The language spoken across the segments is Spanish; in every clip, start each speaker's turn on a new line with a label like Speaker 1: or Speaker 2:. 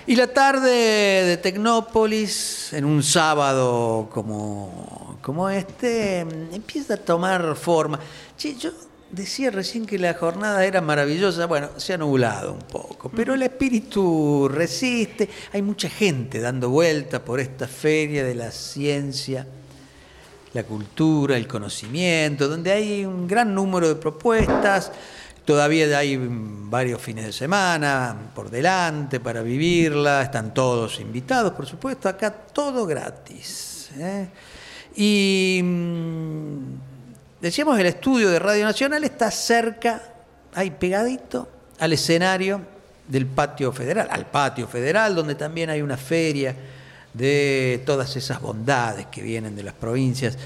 Speaker 1: Y la tarde de Tecnópolis, en un sábado como este, empieza a tomar forma. Che, yo decía recién que la jornada era maravillosa. Bueno, se ha nublado un poco, pero el espíritu resiste. Hay mucha gente dando vuelta por esta feria de la ciencia, la cultura, el conocimiento, donde hay un gran número de propuestas. Todavía hay varios fines de semana por delante para vivirla. Están todos invitados, por supuesto. Acá todo gratis. Y decíamos, el estudio de Radio Nacional está cerca, ahí pegadito, al escenario del Patio Federal. Al Patio Federal, donde también hay una feria de todas esas bondades que vienen de las provincias.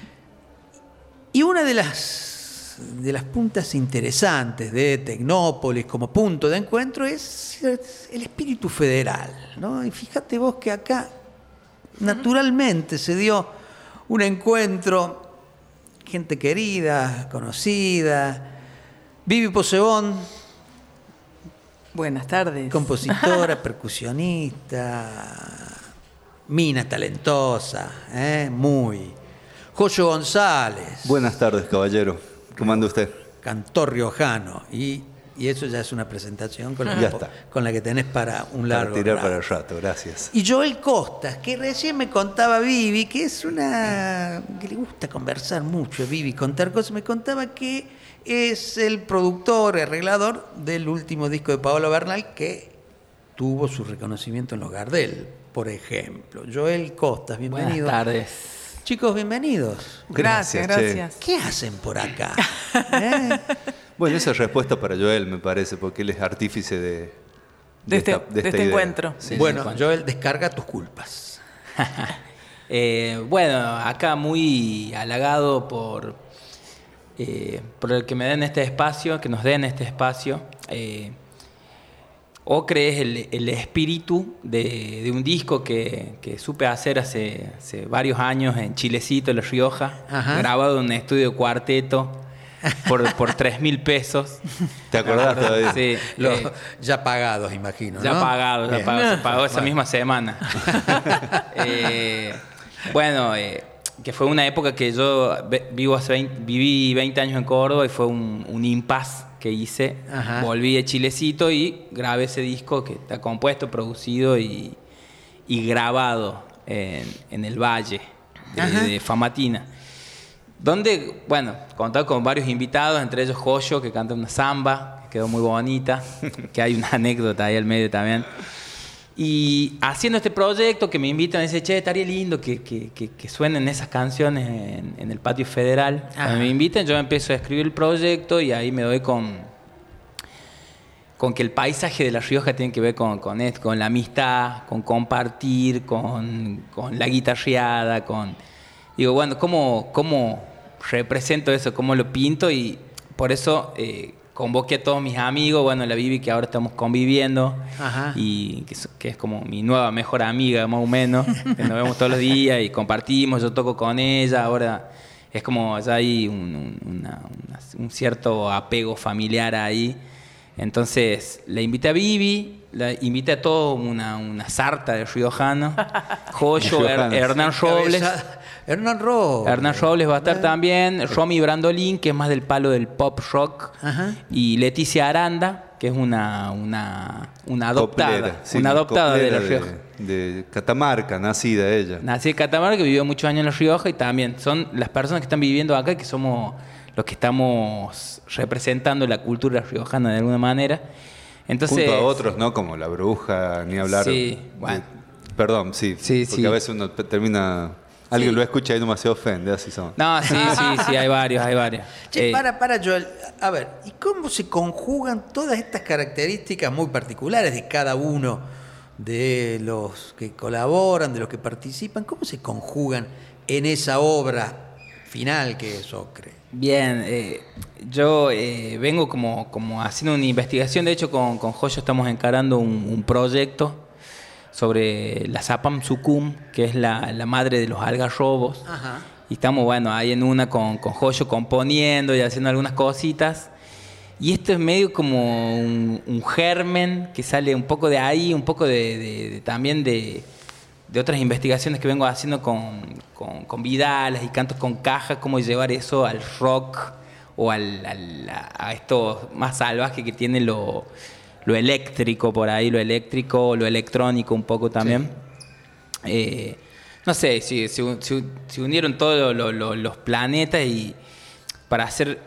Speaker 1: Y una de las puntas interesantes de Tecnópolis como punto de encuentro es el espíritu federal, ¿no? Y fíjate vos que acá naturalmente se dio un encuentro, gente querida, conocida. Vivi Posebón.
Speaker 2: Buenas tardes.
Speaker 1: Compositora, percusionista, mina talentosa, muy. Joyo González.
Speaker 3: Buenas tardes, caballero. ¿Cómo anda usted?
Speaker 1: Cantor riojano. Y eso ya es una presentación con la que tenés para un largo
Speaker 3: para tirar
Speaker 1: rato.
Speaker 3: Para el rato, gracias.
Speaker 1: Y Joel Costas, que recién me contaba Vivi, que es que le gusta conversar mucho a Vivi, contar cosas. Me contaba que es el productor, arreglador del último disco de Paolo Bernal, que tuvo su reconocimiento en los Gardel, por ejemplo. Joel Costas, bienvenido.
Speaker 2: Buenas tardes.
Speaker 1: Chicos, bienvenidos.
Speaker 2: Gracias.
Speaker 1: ¿Qué hacen por acá?
Speaker 3: Bueno, esa es respuesta para Joel, me parece, porque él es artífice de
Speaker 2: este encuentro.
Speaker 1: Sí, bueno, Joel, descarga tus culpas.
Speaker 4: Bueno, acá muy halagado por el que me den este espacio, que nos den este espacio. Ocre es el espíritu de un disco que supe hacer hace varios años en Chilecito, en La Rioja. Ajá. Grabado en un estudio cuarteto por 3.000 pesos.
Speaker 3: ¿Te acordás todavía?
Speaker 4: Sí.
Speaker 1: Ya pagados, imagino, ¿no?
Speaker 4: Ya pagado, se pagó esa misma semana. Bueno, que fue una época que yo viví 20 años en Córdoba y fue un impasse que hice. Ajá. Volví de Chilecito y grabé ese disco que está compuesto, producido y grabado en el Valle de Famatina, donde, bueno, contaba con varios invitados, entre ellos Joyo, que canta una samba, que quedó muy bonita, que hay una anécdota ahí al medio también. Y haciendo este proyecto que me invitan, me dice, che, estaría lindo que suenen esas canciones en el Patio Federal. Ajá. Cuando me invitan, yo empiezo a escribir el proyecto y ahí me doy con que el paisaje de La Rioja tiene que ver con la amistad, con compartir, con la guitarreada, digo, bueno, ¿cómo represento eso? ¿Cómo lo pinto? Y por eso convoqué a todos mis amigos, bueno, la Vivi, que ahora estamos conviviendo. Ajá. Y que es como mi nueva mejor amiga, más o menos, que nos vemos todos los días y compartimos, yo toco con ella, ahora es como ya hay un cierto apego familiar ahí. Entonces le invité a Vivi, la invité a toda una sarta de riojanos, Joyo, Hernán Robles.
Speaker 1: Hernán Robles
Speaker 4: va a estar también, Romy Brandolín, que es más del palo del pop rock. Ajá. Y Leticia Aranda, que es una adoptada, coplera, sí, una adoptada de La Rioja.
Speaker 3: De Catamarca, nacida ella.
Speaker 4: Nací en Catamarca, que vivió muchos años en La Rioja, y también son las personas que están viviendo acá, que somos los que estamos representando la cultura riojana de alguna manera. Entonces,
Speaker 3: junto a otros, ¿no? Como La Bruja, ni hablar.
Speaker 4: Sí, bueno.
Speaker 3: Perdón, sí, porque a veces uno termina... Alguien lo escucha y no se ofende, así son.
Speaker 4: No, sí, hay varios.
Speaker 1: Che, para Joel, a ver, ¿y cómo se conjugan todas estas características muy particulares de cada uno de los que colaboran, de los que participan? ¿Cómo se conjugan en esa obra final que es Ocre?
Speaker 4: Bien, yo vengo como haciendo una investigación. De hecho, con Joyo estamos encarando un proyecto sobre la Zapam Sucum, que es la madre de los algarrobos. Ajá. Y estamos, bueno, ahí en una con Joyo componiendo y haciendo algunas cositas. Y esto es medio como un germen que sale un poco de ahí, un poco también de otras investigaciones que vengo haciendo con vidalas y cantos con caja, cómo llevar eso al rock o a esto más salvaje que tiene lo eléctrico por ahí, lo eléctrico, lo electrónico un poco también. Sí. No sé, se unieron todos los planetas y para hacer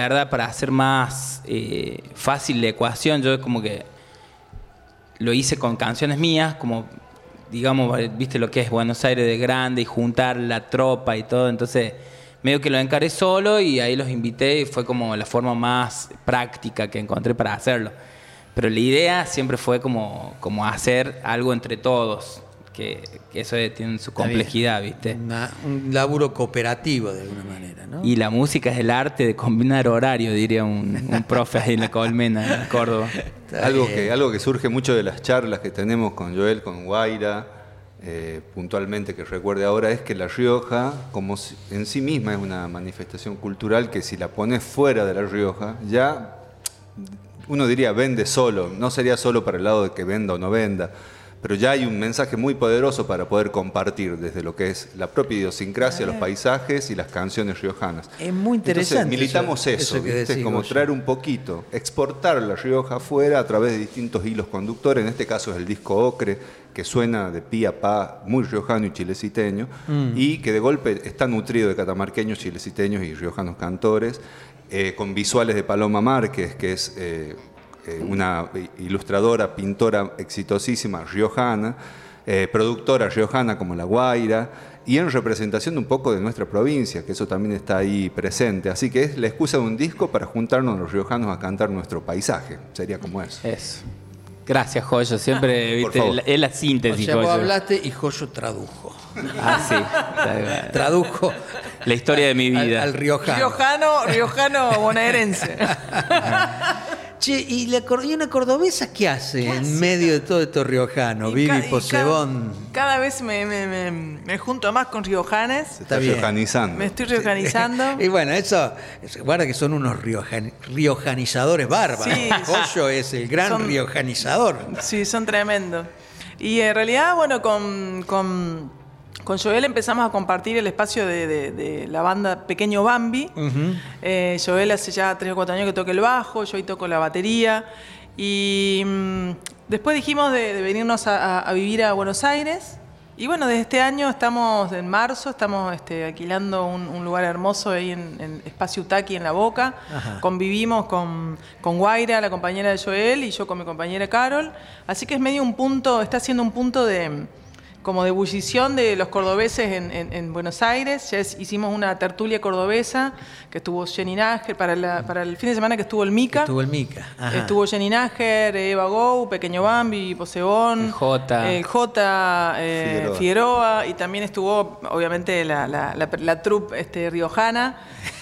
Speaker 4: más fácil la ecuación, yo como que lo hice con canciones mías, como digamos, viste lo que es Buenos Aires de grande y juntar la tropa y todo, entonces medio que lo encaré solo y ahí los invité y fue como la forma más práctica que encontré para hacerlo. Pero la idea siempre fue como hacer algo entre todos, que eso tiene su complejidad, ¿viste?
Speaker 1: Un laburo cooperativo de alguna manera, ¿no?
Speaker 4: Y la música es el arte de combinar horario, diría un profe ahí en la Colmena, en Córdoba.
Speaker 3: Algo que surge mucho de las charlas que tenemos con Joel, con Guaira, puntualmente que recuerde ahora, es que La Rioja, como en sí misma es una manifestación cultural que si la pones fuera de La Rioja, ya uno diría vende solo, no sería solo para el lado de que venda o no venda, pero ya hay un mensaje muy poderoso para poder compartir desde lo que es la propia idiosincrasia, los paisajes y las canciones riojanas.
Speaker 1: Es muy interesante.
Speaker 3: Entonces, militamos eso ¿viste? Como traer un poquito, exportar La Rioja afuera a través de distintos hilos conductores. En este caso es el disco Ocre, que suena de pi a pa, muy riojano y chileciteño, y que de golpe está nutrido de catamarqueños, chileciteños y riojanos cantores, con visuales de Paloma Márquez, que es una ilustradora, pintora exitosísima riojana, productora riojana como La Guaira, y en representación de un poco de nuestra provincia, que eso también está ahí presente. Así que es la excusa de un disco para juntarnos los riojanos a cantar nuestro paisaje. Sería como eso.
Speaker 4: Eso. Gracias, Joyo. Siempre, viste, es la síntesis.
Speaker 1: O sea, vos hablaste y Joyo tradujo.
Speaker 4: Sí.
Speaker 1: Tradujo
Speaker 4: la historia de mi vida.
Speaker 1: Al riojano.
Speaker 2: Riojano bonaerense.
Speaker 1: Che, ¿y una cordobesa qué hace en medio de todo esto riojano? Vivi Posebón.
Speaker 2: Cada vez me junto más con riojanes.
Speaker 3: Se está riojanizando.
Speaker 2: Me estoy riojanizando.
Speaker 1: Y bueno, eso, guarda que son unos riojanizadores bárbaros. Sí, Joyo es el gran riojanizador.
Speaker 2: Sí, son tremendos. Y en realidad, bueno, con Joel empezamos a compartir el espacio de la banda Pequeño Bambi. Joel hace ya 3 o 4 años que toca el bajo, yo ahí toco la batería. Y después dijimos de venirnos a vivir a Buenos Aires. Y bueno, desde este año en marzo, estamos alquilando un lugar hermoso ahí en Espacio Utaki en La Boca. Ajá. Convivimos con Guaira, la compañera de Joel, y yo con mi compañera Carol. Así que es medio está siendo un punto como de ebullición de los cordobeses en Buenos Aires. Ya hicimos una tertulia cordobesa que estuvo Jenny Nájer, para el fin de semana que estuvo el Mica. Estuvo Jenny Nájer, Eva Gou, Pequeño Bambi, Posebón, el J Figueroa, y también estuvo obviamente la troupe riojana.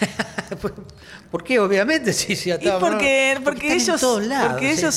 Speaker 1: ¿Por qué? Obviamente, sí,
Speaker 2: porque ellos
Speaker 1: todos lados,
Speaker 2: porque ellos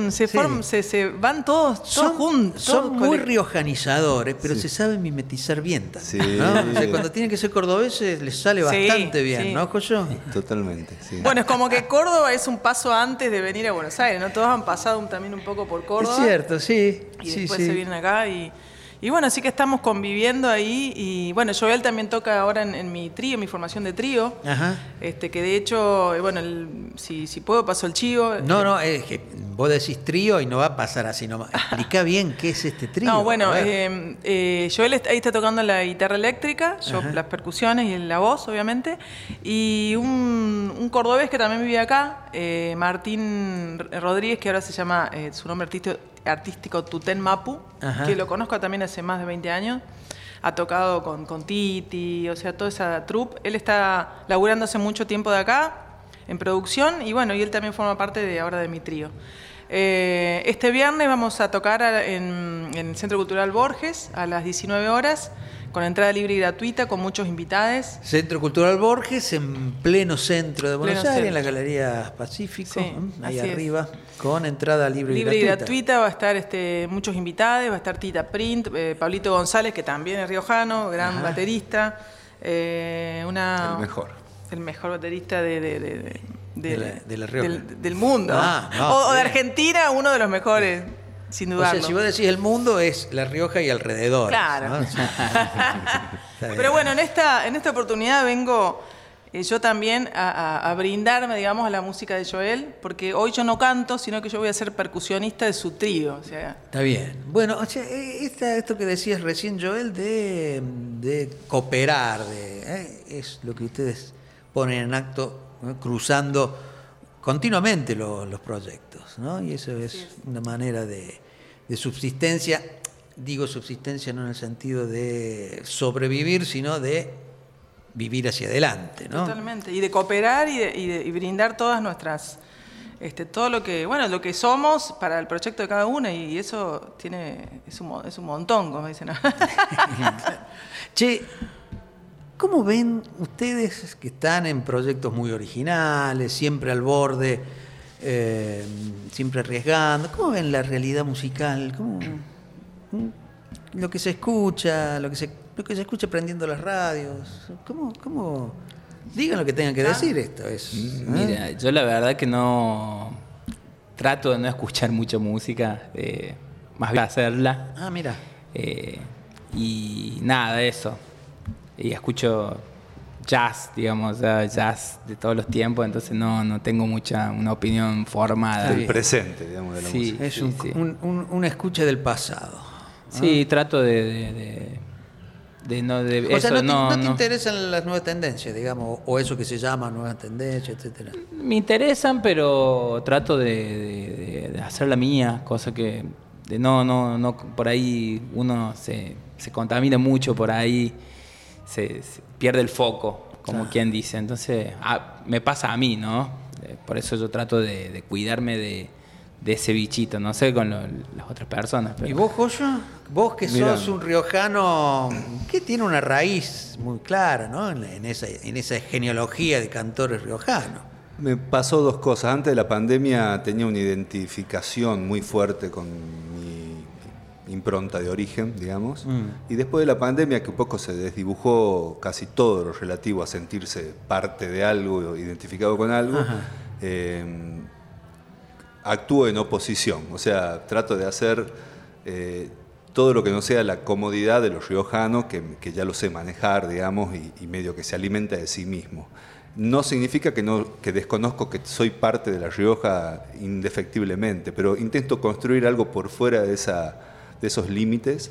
Speaker 2: se van todos juntos.
Speaker 1: Son muy riojanizadores, pero se saben mimetizar bien también, ¿no? O sea, cuando tienen que ser cordobeses les sale bastante bien, ¿no, Joyo?
Speaker 3: Totalmente, sí.
Speaker 2: Bueno, es como que Córdoba es un paso antes de venir a Buenos Aires, ¿no? Todos han pasado también un poco por Córdoba.
Speaker 1: Es cierto, sí.
Speaker 2: Y después se vienen acá y bueno, así que estamos conviviendo ahí. Y bueno, Joel también toca ahora en mi trío, mi formación de trío. Ajá. Que de hecho, bueno, si puedo paso el chivo.
Speaker 1: No, es que vos decís trío y no va a pasar así nomás. Explica bien qué es este trío.
Speaker 2: No, bueno, Joel ahí está tocando la guitarra eléctrica, yo las percusiones y la voz, obviamente. Y un cordobés que también vive acá, Martín Rodríguez, que ahora se llama, su nombre artístico Tutén Mapu, que lo conozco también hace más de 20 años. Ha tocado con Titi, o sea, toda esa troupe. Él está laburando hace mucho tiempo de acá, en producción, y bueno, y él también forma parte ahora de mi trío. Este viernes vamos a tocar en el Centro Cultural Borges a las 19 horas, con entrada libre y gratuita, con muchos invitados.
Speaker 1: Centro Cultural Borges, en pleno centro de Buenos Aires, en la Galería Pacífico, ahí arriba, con entrada libre y
Speaker 2: gratuita. Va a estar muchos invitados, va a estar Tita Print, Pablito González, que también es riojano, gran baterista. El mejor baterista
Speaker 1: de La Rioja.
Speaker 2: Del mundo. O de Argentina, uno de los mejores, sin dudarlo.
Speaker 1: O sea, si vos decís el mundo, es La Rioja y alrededor.
Speaker 2: Claro.
Speaker 1: ¿No?
Speaker 2: Pero bueno, en esta oportunidad vengo yo también a brindarme, digamos, a la música de Joel, porque hoy yo no canto, sino que yo voy a ser percusionista de su trío. O sea.
Speaker 1: Está bien. Bueno, o sea, esto que decías recién, Joel, de cooperar, es lo que ustedes ponen en acto, ¿no? Cruzando continuamente los proyectos, ¿no? Y eso es una manera de subsistencia. Digo subsistencia no en el sentido de sobrevivir, sino de vivir hacia adelante, ¿no?
Speaker 2: Totalmente. Y de cooperar y brindar todas nuestras, todo lo que somos para el proyecto de cada uno, y eso es un montón, como dicen.
Speaker 1: Che, ¿cómo ven ustedes que están en proyectos muy originales, siempre al borde, siempre arriesgando? ¿Cómo ven la realidad musical? Lo que se escucha, lo que se escucha prendiendo las radios? ¿Cómo? Digan lo que tengan que decir. Esto es.
Speaker 4: Mira, yo la verdad que no trato de no escuchar mucha música, más bien hacerla.
Speaker 1: Mira.
Speaker 4: Y nada de eso. Y escucho jazz, digamos, jazz de todos los tiempos, entonces no tengo una opinión formada.
Speaker 3: Del presente, digamos, de la música.
Speaker 1: Es una escucha del pasado.
Speaker 4: Sí, trato de no...
Speaker 1: O sea, no te interesan las nuevas tendencias, digamos, o eso que se llama nuevas tendencias, etcétera.
Speaker 4: Me interesan, pero trato de hacer la mía, cosa que no por ahí uno se contamina mucho, por ahí se pierde el foco, como quien dice. Entonces, me pasa a mí, ¿no? Por eso yo trato de cuidarme de ese bichito, no sé con las otras personas. Pero...
Speaker 1: ¿Y vos, Joyo? Vos que sos un riojano que tiene una raíz muy clara, ¿no? En esa genealogía de cantores riojanos.
Speaker 3: Me pasó dos cosas. Antes de la pandemia tenía una identificación muy fuerte con mi impronta de origen, digamos. Y después de la pandemia, que un poco se desdibujó casi todo lo relativo a sentirse parte de algo, identificado con algo, actúo en oposición. O sea, trato de hacer todo lo que no sea la comodidad de los riojanos, que ya lo sé manejar, digamos, y medio que se alimenta de sí mismo. No significa que desconozco que soy parte de La Rioja indefectiblemente, pero intento construir algo por fuera de esos límites,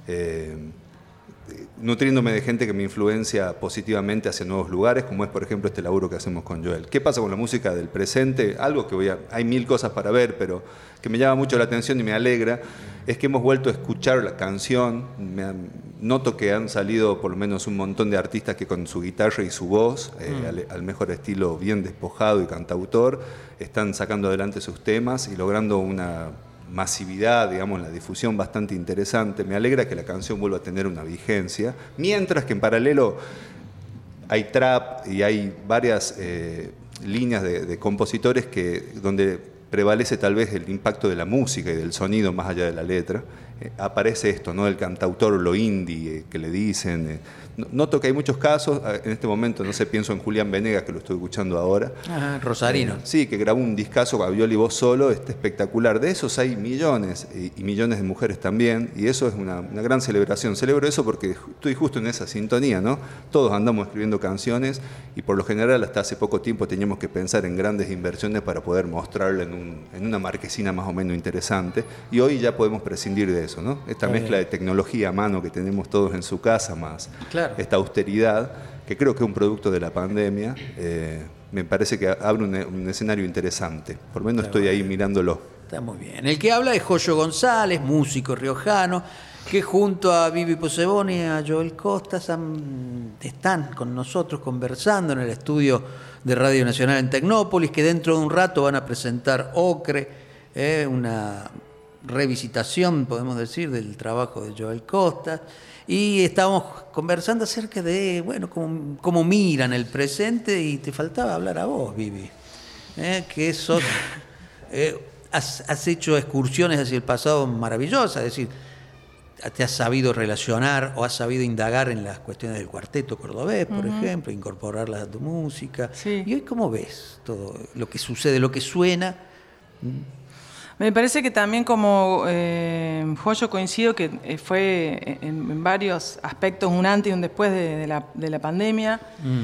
Speaker 3: nutriéndome de gente que me influencia positivamente hacia nuevos lugares, como es, por ejemplo, este laburo que hacemos con Joel. ¿Qué pasa con la música del presente? Algo que hay mil cosas para ver, pero que me llama mucho la atención y me alegra, es que hemos vuelto a escuchar la canción. Noto que han salido por lo menos un montón de artistas que con su guitarra y su voz, al mejor estilo bien despojado y cantautor, están sacando adelante sus temas y logrando una masividad, digamos, la difusión bastante interesante. Me alegra que la canción vuelva a tener una vigencia, mientras que en paralelo hay trap y hay varias líneas de compositores donde prevalece tal vez el impacto de la música y del sonido más allá de la letra. Aparece esto, ¿no? El cantautor, lo indie, que le dicen. Noto que hay muchos casos, en este momento, no sé, pienso en Julián Venegas, que lo estoy escuchando ahora.
Speaker 1: Rosarino.
Speaker 3: Sí, que grabó un discazo a viola y voz solo, espectacular. De esos hay millones, y millones de mujeres también, y eso es una gran celebración. Celebro eso porque estoy justo en esa sintonía, ¿no? Todos andamos escribiendo canciones, y por lo general hasta hace poco tiempo teníamos que pensar en grandes inversiones para poder mostrarlo en una marquesina más o menos interesante, y hoy ya podemos prescindir de eso, ¿no? Esta mezcla de tecnología a mano que tenemos todos en su casa, más esta austeridad, que creo que es un producto de la pandemia, me parece que abre un escenario interesante. Por lo menos estoy ahí mirándolo.
Speaker 1: Está muy bien. El que habla es Joyo González, músico riojano, que junto a Vivi Posebón y a Joel Costas están con nosotros conversando en el estudio de Radio Nacional en Tecnópolis, que dentro de un rato van a presentar Ocre, una revisitación, podemos decir, del trabajo de Joel Costas. Y estábamos conversando acerca de, bueno, cómo miran el presente, y te faltaba hablar a vos, Vivi, que sos, has hecho excursiones hacia el pasado maravillosas, es decir, te has sabido relacionar o has sabido indagar en las cuestiones del cuarteto cordobés, por ejemplo, incorporarlas a tu música.
Speaker 2: Sí.
Speaker 1: ¿Y hoy cómo ves todo lo que sucede, lo que suena?
Speaker 2: Me parece que también como yo coincido que fue en varios aspectos un antes y un después de la pandemia.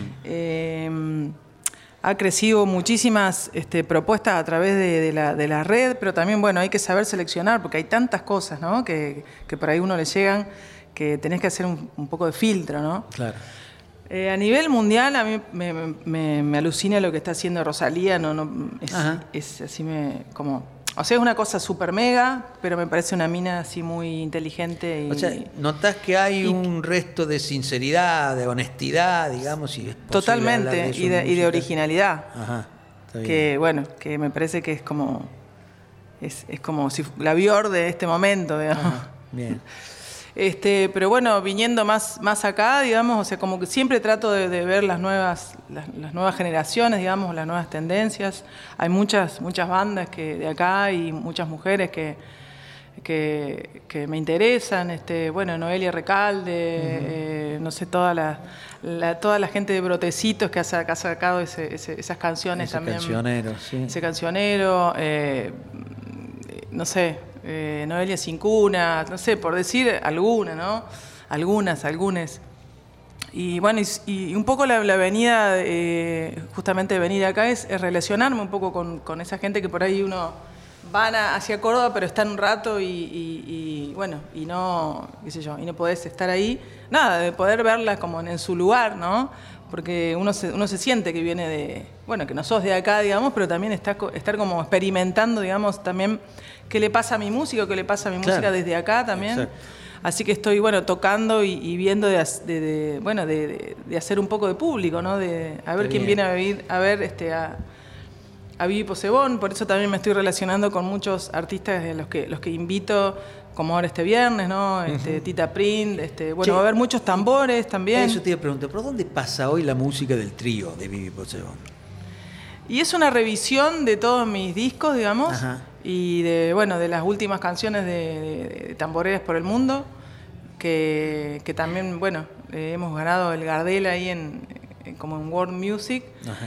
Speaker 2: Ha crecido muchísimas propuestas a través de la red, pero también, bueno, hay que saber seleccionar, porque hay tantas cosas, ¿no? que por ahí uno le llegan, que tenés que hacer un poco de filtro, ¿no?
Speaker 1: Claro.
Speaker 2: A nivel mundial, a mí me alucina lo que está haciendo Rosalía, es así como... O sea, es una cosa súper mega, pero me parece una mina así muy inteligente.
Speaker 1: O sea, ¿notás que hay un resto de sinceridad, de honestidad, digamos? Y es
Speaker 2: totalmente, y de originalidad.
Speaker 1: Ajá, está bien.
Speaker 2: Que, bueno, que me parece que es como si la Bior de este momento, digamos.
Speaker 1: Ajá, bien.
Speaker 2: Pero bueno, viniendo más acá, digamos, o sea, como que siempre trato de ver las nuevas generaciones, digamos, las nuevas tendencias. Hay muchas bandas de acá y muchas mujeres que me interesan. Bueno, Noelia Recalde, no sé, toda la gente de Brotecitos que ha sacado esas canciones
Speaker 1: ese
Speaker 2: también.
Speaker 1: Cancionero, sí.
Speaker 2: Ese cancionero, no sé. Noelia Sin Cuna, no sé, por decir alguna, ¿no? Algunas. Y bueno, y un poco la venida, justamente de venir acá es relacionarme un poco con esa gente que por ahí uno van hacia Córdoba, pero están un rato y bueno, y no, qué sé yo, y no podés estar ahí. Nada, de poder verla como en su lugar, ¿no? Porque uno se siente que viene bueno, que no sos de acá, digamos, pero también estar como experimentando, digamos, también qué le pasa a mi música, qué le pasa a mi música desde acá también. Exacto. Así que estoy, bueno, tocando y viendo de hacer un poco de público, ¿no? A ver quién viene a ver a Vivi Posebón. Por eso también me estoy relacionando con muchos artistas los que invito, como ahora este viernes, ¿no? Tita Print, bueno, va a haber muchos tambores también.
Speaker 1: Eso te iba a preguntar, ¿por dónde pasa hoy la música del trío de Vivi Posebón?
Speaker 2: Y es una revisión de todos mis discos, digamos. Ajá. Y de las últimas canciones de Tamboreras por el Mundo, que también, bueno, hemos ganado el Gardel ahí como en World Music.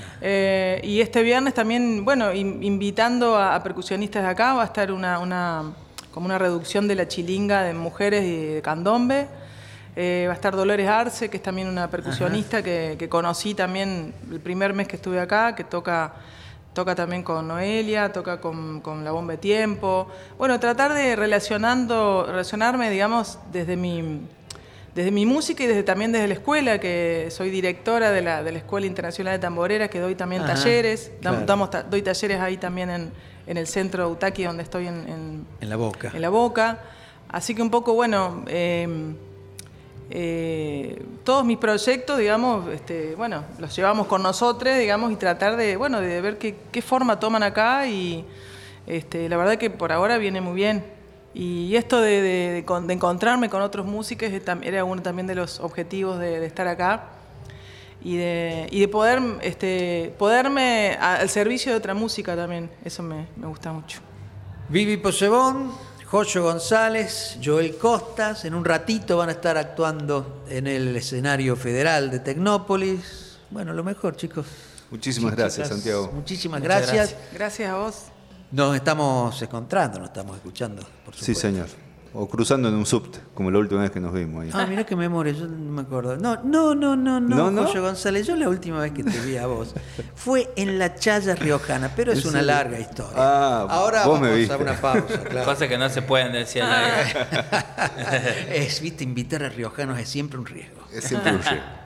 Speaker 2: Y este viernes también, bueno, invitando a percusionistas de acá, va a estar como una reducción de la chilinga de mujeres y de candombe. Va a estar Dolores Arce, que es también una percusionista que conocí también el primer mes que estuve acá, que toca también con Noelia, toca con La Bomba de Tiempo. Bueno, tratar de relacionarme, digamos, desde mi música y también desde la escuela, que soy directora de la Escuela Internacional de Tamboreras, que doy también talleres. Claro. Doy talleres ahí también en el centro Utaki, donde estoy en
Speaker 1: La Boca.
Speaker 2: En La Boca. Así que un poco, bueno... todos mis proyectos, digamos, bueno, los llevamos con nosotros, digamos, y tratar de ver qué forma toman acá y la verdad que por ahora viene muy bien. Y esto de encontrarme con otros músicos era uno también de los objetivos de estar acá y de poder poderme al servicio de otra música también. Eso me gusta mucho.
Speaker 1: Vivi Posebón, Joyo González, Joel Costas, en un ratito van a estar actuando en el escenario federal de Tecnópolis. Bueno, lo mejor, chicos.
Speaker 3: Muchísimas gracias, Santiago.
Speaker 1: Muchísimas gracias.
Speaker 2: Gracias a vos.
Speaker 1: Nos estamos encontrando, nos estamos escuchando, por supuesto.
Speaker 3: Sí, señor. O cruzando en un subte, como la última vez que nos vimos ahí.
Speaker 1: Mirá qué memoria, yo no me acuerdo. No, Joyo González, yo la última vez que te vi a vos fue en la Chaya Riojana, pero es una larga historia. Ahora vamos a una pausa, claro.
Speaker 4: Cosas que no se pueden decir al aire.
Speaker 1: Viste, invitar a riojanos es siempre un riesgo.
Speaker 3: Es siempre un riesgo.